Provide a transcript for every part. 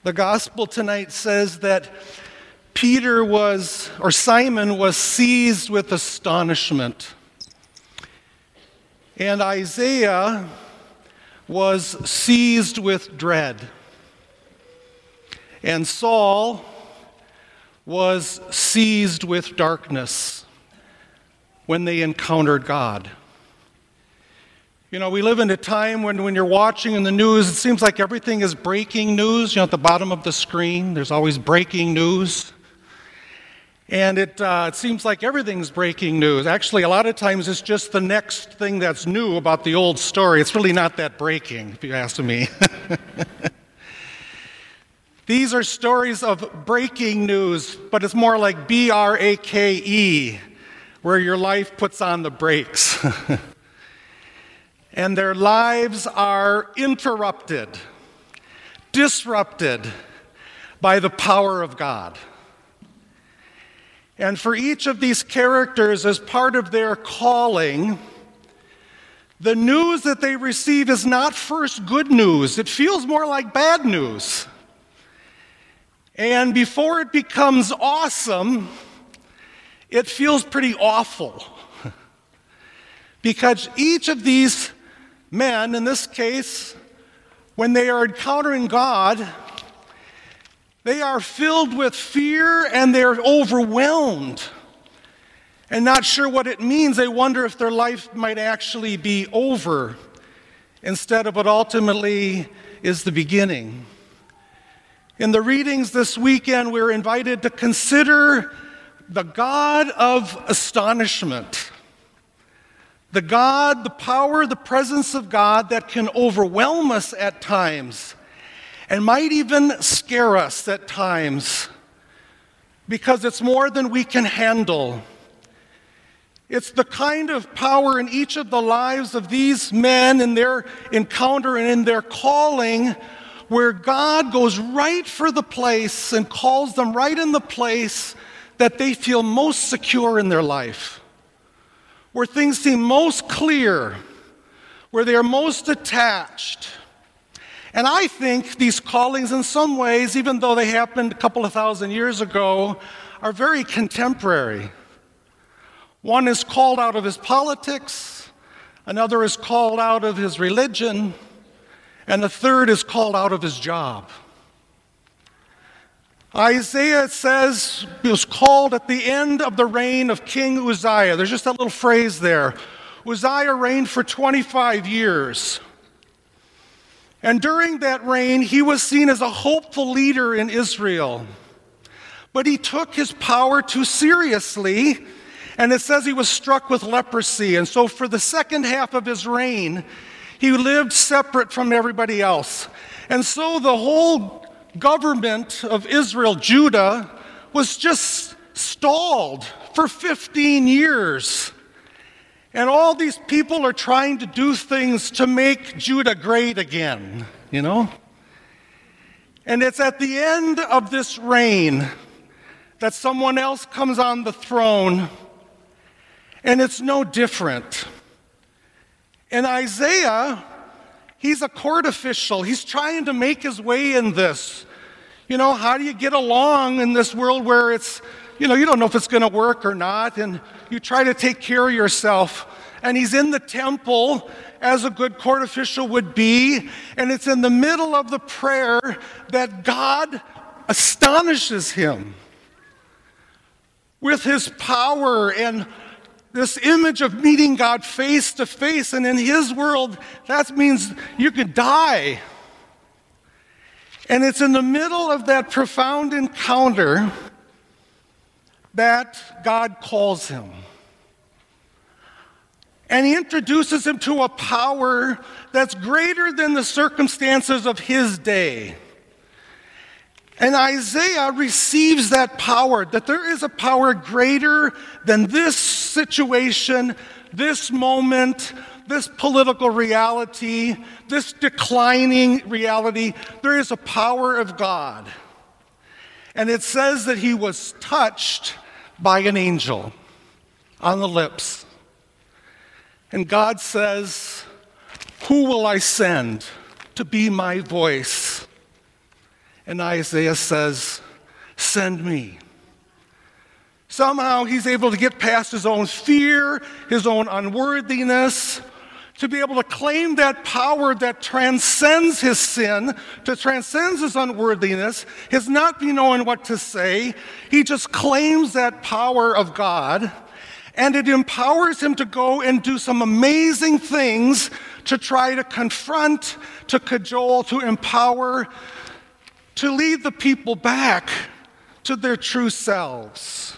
The gospel tonight says that Simon was seized with astonishment. And Isaiah was seized with dread. And Saul was seized with darkness when they encountered God. You know, we live in a time when you're watching in the news, it seems like everything is breaking news. You know, at the bottom of the screen, there's always breaking news. And it seems like everything's breaking news. Actually, a lot of times it's just the next thing that's new about the old story. It's really not that breaking, if you ask me. These are stories of breaking news, but it's more like B-R-A-K-E, where your life puts on the brakes. And their lives are interrupted, disrupted by the power of God. And for each of these characters, as part of their calling, the news that they receive is not first good news. It feels more like bad news. And before it becomes awesome, it feels pretty awful. Because each of these men, in this case, when they are encountering God, they are filled with fear and they're overwhelmed and not sure what it means. They wonder if their life might actually be over instead of what ultimately is the beginning. In the readings this weekend, we're invited to consider the God of astonishment. The God, the power, the presence of God that can overwhelm us at times and might even scare us at times because it's more than we can handle. It's the kind of power in each of the lives of these men in their encounter and in their calling where God goes right for the place and calls them right in the place that they feel most secure in their life, where things seem most clear, where they are most attached. And I think these callings in some ways, even though they happened a couple of thousand years ago, are very contemporary. One is called out of his politics, another is called out of his religion, and the third is called out of his job. Isaiah, it says, was called at the end of the reign of King Uzziah. There's just that little phrase there. Uzziah reigned for 25 years. And during that reign, he was seen as a hopeful leader in Israel. But he took his power too seriously, and it says he was struck with leprosy. And so for the second half of his reign, he lived separate from everybody else. And so the whole government of Israel, Judah, was just stalled for 15 years. And all these people are trying to do things to make Judah great again, you know? And it's at the end of this reign that someone else comes on the throne, and it's no different. And Isaiah, he's a court official. He's trying to make his way in this. You know, how do you get along in this world where it's, you know, you don't know if it's going to work or not, and you try to take care of yourself. And he's in the temple, as a good court official would be, and it's in the middle of the prayer that God astonishes him with his power and this image of meeting God face to face. And in his world, that means you could die. And it's in the middle of that profound encounter that God calls him. And he introduces him to a power that's greater than the circumstances of his day. And Isaiah receives that power, that there is a power greater than this situation, this moment, this political reality, this declining reality. There is a power of God. And it says that he was touched by an angel on the lips. And God says, "Who will I send to be my voice?" And Isaiah says, "Send me." Somehow he's able to get past his own fear, his own unworthiness, to be able to claim that power that transcends his sin, that transcends his unworthiness, his not be knowing what to say. He just claims that power of God, and it empowers him to go and do some amazing things to try to confront, to cajole, to empower, to lead the people back to their true selves.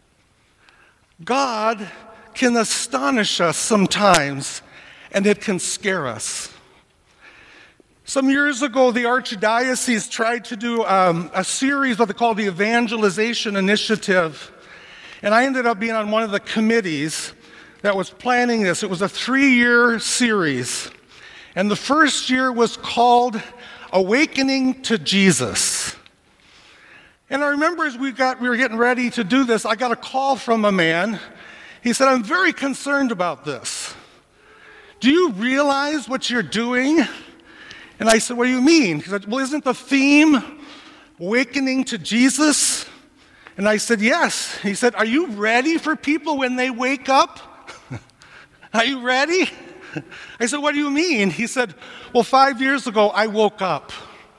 God can astonish us sometimes, and it can scare us. Some years ago, the Archdiocese tried to do a series, what they call the Evangelization Initiative, and I ended up being on one of the committees that was planning this. It was a 3-year series, and the first year was called Awakening to Jesus. And I remember as we were getting ready to do this, I got a call from a man. He said, "I'm very concerned about this. Do you realize what you're doing?" And I said, "What do you mean?" He said, "Well, isn't the theme awakening to Jesus?" And I said, "Yes." He said, "Are you ready for people when they wake up? Are you ready?" I said, "What do you mean?" He said, "Well, 5 years ago, I woke up.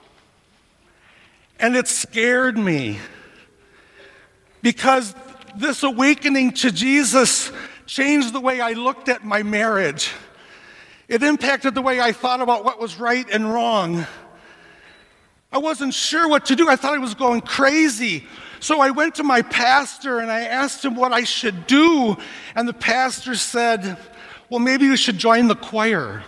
And it scared me because this awakening to Jesus changed the way I looked at my marriage. It impacted the way I thought about what was right and wrong. I wasn't sure what to do. I thought I was going crazy. So I went to my pastor and I asked him what I should do. And the pastor said, "Well, maybe you should join the choir."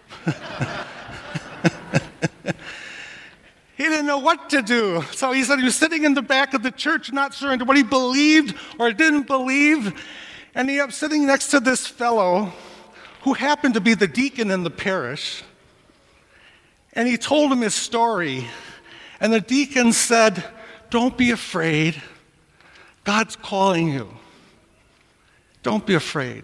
He didn't know what to do. So he said he was sitting in the back of the church, not sure what he believed or didn't believe. And he was sitting next to this fellow who happened to be the deacon in the parish. And he told him his story. And the deacon said, "Don't be afraid. God's calling you. Don't be afraid."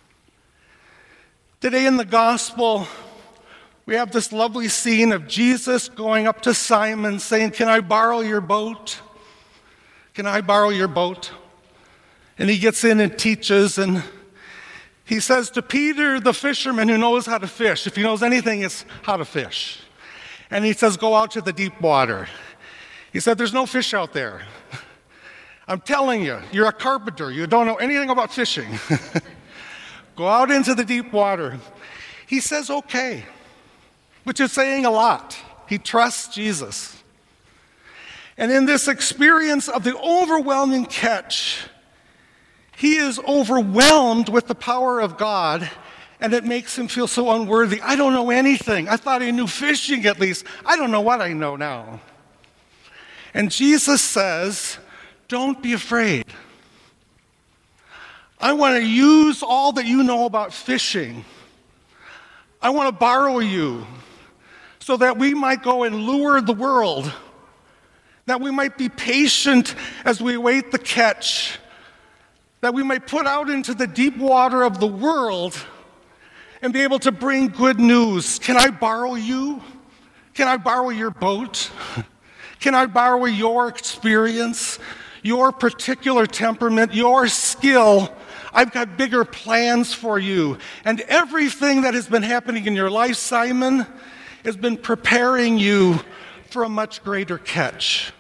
Today in the gospel, we have this lovely scene of Jesus going up to Simon saying, "Can I borrow your boat? Can I borrow your boat?" And he gets in and teaches, and he says to Peter, the fisherman who knows how to fish, if he knows anything, it's how to fish. And he says, "Go out to the deep water." He said, "There's no fish out there. I'm telling you, you're a carpenter. You don't know anything about fishing. Go out into the deep water." He says, "Okay," which is saying a lot. He trusts Jesus. And in this experience of the overwhelming catch, he is overwhelmed with the power of God, and it makes him feel so unworthy. I don't know anything. I thought I knew fishing at least. I don't know what I know now. And Jesus says, "Don't be afraid. I want to use all that you know about fishing. I want to borrow you so that we might go and lure the world, that we might be patient as we await the catch, that we might put out into the deep water of the world and be able to bring good news. Can I borrow you? Can I borrow your boat? Can I borrow your experience, your particular temperament, your skill? I've got bigger plans for you." And everything that has been happening in your life, Simon, has been preparing you for a much greater catch.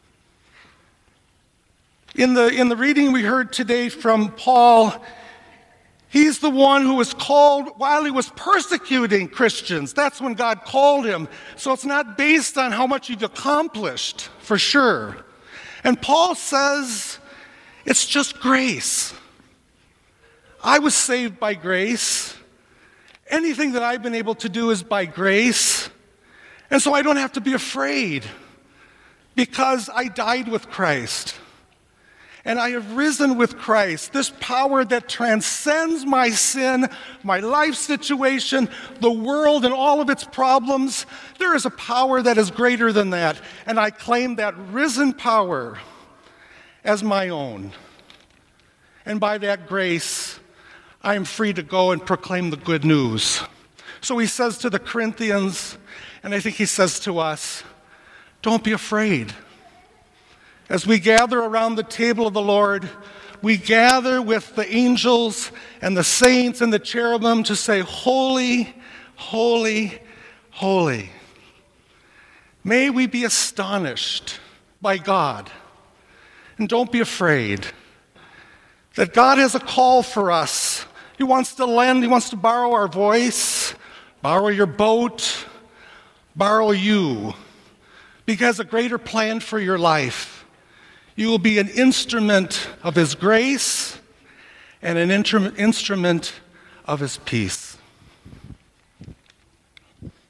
In the reading we heard today from Paul, he's the one who was called while he was persecuting Christians. That's when God called him. So it's not based on how much you've accomplished, for sure. And Paul says, it's just grace. I was saved by grace. Anything that I've been able to do is by grace. And so I don't have to be afraid because I died with Christ. And I have risen with Christ. This power that transcends my sin, my life situation, the world and all of its problems, there is a power that is greater than that. And I claim that risen power as my own. And by that grace, I am free to go and proclaim the good news. So he says to the Corinthians, and I think he says to us, Don't be afraid. As we gather around the table of the Lord, we gather with the angels and the saints and the cherubim to say, holy, holy, holy. May we be astonished by God. And don't be afraid that God has a call for us. He wants to lend, He wants to borrow our voice, borrow your boat, borrow you. Because a greater plan for your life. You will be an instrument of His grace and an instrument of His peace.